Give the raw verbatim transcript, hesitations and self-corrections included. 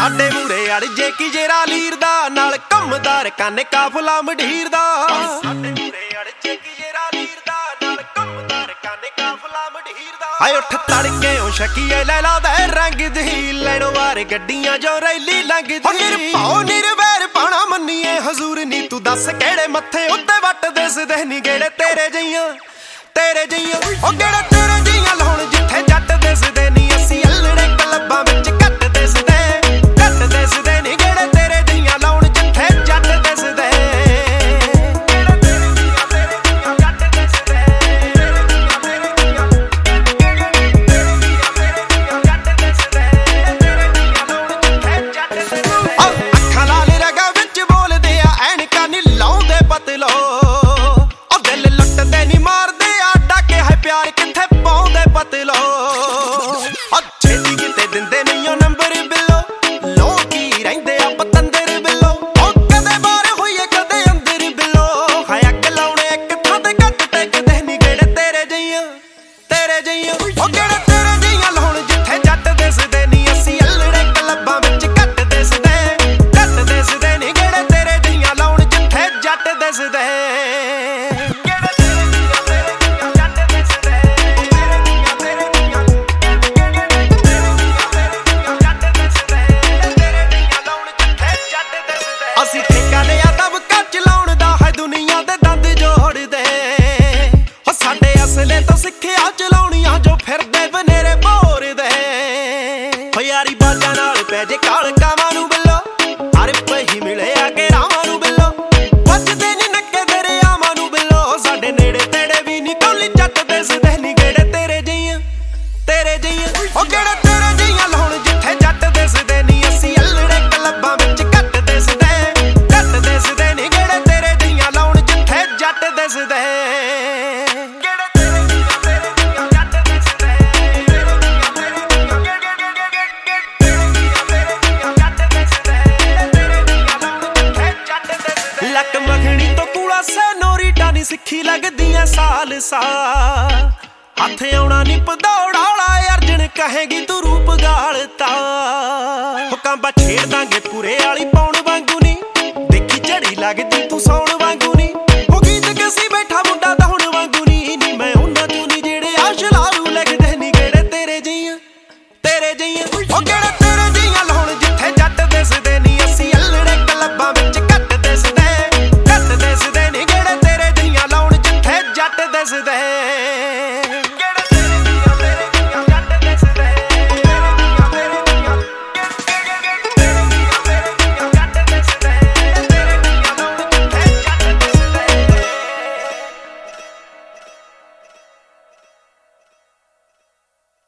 ਸਾਡੇ ਮੂਰੇ ਅੜ ਜੇ ਕੀ ਜੇਰਾ ਲੀਰ ਦਾ ਨਾਲ ਕੰਮਦਾਰ ਕਾਨੇ ਕਾਫਲਾ ਮਢੀਰ ਦਾ ਸਾਡੇ ਮੂਰੇ ਅੜ ਜੇ ਕੀ ਜੇਰਾ ਲੀਰ ਦਾ ਨਾਲ ਕੰਮਦਾਰ ਕਾਨੇ ਕਾਫਲਾ ਮਢੀਰ ਦਾ ਹਾਏ ਉੱਠ ਤੜਕੇ ਓ ਸ਼ਕੀਏ ਲੈ ਲਾ ਦਾ ਰੰਗ ਦੀ ਲੈਣੋ ਵਾਰ ਗੱਡੀਆਂ ਜੋ ਰੈਲੀ ਲੰਘਦੀ ਹੋ ਨਿਰਭਉ ਨਿਰਵੈਰ ਪਾਣਾ ਮੰਨੀਏ ਹਜ਼ੂਰ ਨੀ ਤੂੰ ਦੱਸ ਕਿਹੜੇ ਮੱਥੇ ਉੱਤੇ ਵੱਟ ਦਿਸਦੇ ਨੀ ਗੇੜੇ ਤੇਰੇ ਜਈਆਂ ਤੇਰੇ ਜਈਆਂ ਉਹ ਗੇੜੇ ਤੇਰੇ ਜਈਆਂ ਲਾਉਣ ਜਿੱਥੇ ਜੱਟ ਦਿਸਦੇ ਨੀ ਅਸੀਂ ਅਲੜੇ ਕਲੱਬਾਂ ਵਿੱਚ ਘੱਟ ਦਿਸਦੇ ਘੱਟ ਦਿਸਦੇ ਨੀ ਗੇੜੇ ਤੇਰੇ ਜਈਆਂ ਲਾਉਣ ਜਿੱਥੇ ਜੱਟ ਦਿਸਦੇ ਅਸੀਂ ਠੇਕਾ ਲਿਆ ਦਬਕਾ ਚਲਾਉਣ ਦਾ ਹੈ ਦੁਨੀਆ ਦੇ ਦੰਦ ਜੋੜਦੇ ਹੋ ਸਾਡੇ ਅਸਲੇ ਤੋਂ ਸਿੱਖਿਆ ਚਲਾਉਣੀਆਂ ਜੋ ਫਿਰਦੇ ਬਨੇਰੇ ਭੋਰਦੇ ਹੋ ਯਾਰੀ ਬਾਜਾਂ ਨਾਲ ਪੈ ਜੇ ਕਾਲ ਕਾਵਾਂ ਨੂੰ ਬਿੱਲੋ ਹਰ ਪਹੀ ਮਿਲੇ ਆ ਕੇ ਰਾਵਾਂ ਨੂੰ ਬਿੱਲੋ ਵੱਜਦੇ ਨੀ ਨੱਕੇ ਦਰਿਆਵਾਂ ਨੂੰ ਬਿੱਲੋ ਸਾਡੇ ਨੇੜੇ ਤੇੜੇ ਵੀ ਨੀ ਕੋਲੀ ਜੱਟ ਦਿਸਦੇ ਨੀ ਗੇੜੇ ਤੇਰੇ ਜਈਆਂ ਤੇਰੇ ਜਈਆਂ ਉਹ ਗੇੜੇ ਤੇਰੇ ਜਈਆਂ ਲਾਉਣ ਜਿੱਥੇ ਜੱਟ ਦਿਸਦੇ ਨੀ ਅਸੀਂ ਅਲੜੇ ਕਲੱਬਾਂ ਵਿੱਚ ਘੱਟ ਦਿਸਦੇ ਦਿਸਦੇ ਨੀ ਗੇੜੇ ਤੇਰੇ ਜਈਆਂ ਲਾਉਣ ਜਿੱਥੇ ਜੱਟ ਦਿਸਦੇ ਗੇੜੇ ਤੇਰੇ ਜਈਆਂ ਤੇਰੇ ਜਈਆਂ ਜੱਟ ਦਿਸਦੇ ਤੇਰੇ ਜਈਆਂ ਤੇਰੇ ਜਈਆਂ ਤੇਰੇ ਜਈਆਂ ਤੇਰੇ ਜਈਆਂ ਜੱਟ ਦਿਸਦੇ ਤੇਰੇ ਜਈਆਂ ਲਾਉਣ ਜਿੱਥੇ ਜੱਟ ਦਿਸਦੇ ਲੱਕ ਮੱਖਣੀ ਤੋਂ ਕੂੜਾ ਸੈਨੋਰੀਟਾ ਨੀ ਸਿੱਖੀ ਲੱਗਦੀਆਂ ਸਾਲ ਸਾ ਹੱਥ ਆਉਣਾ ਨੀ ਪਦੌੜਾ ਵਾਲਾ ਅਰਜਨ ਕਹੇਗੀ ਤੂੰ ਰੂਪ ਗਾਲਤਾ ਹੁਕਮਾਂ ਛੇੜ ਦਾਂਗੇ ਪੂਰੇ ਵਾਲੀ ਪੌਣ ਵਾਂਗੂ ਨੀ ਝੜੀ ਲੱਗਦੀ ਤੂੰ ਸੌਣ ਵਾਂਗੂ ਨੀ ਹੋ ਗੀਤ ਕਸੀ ਬੈਠਾ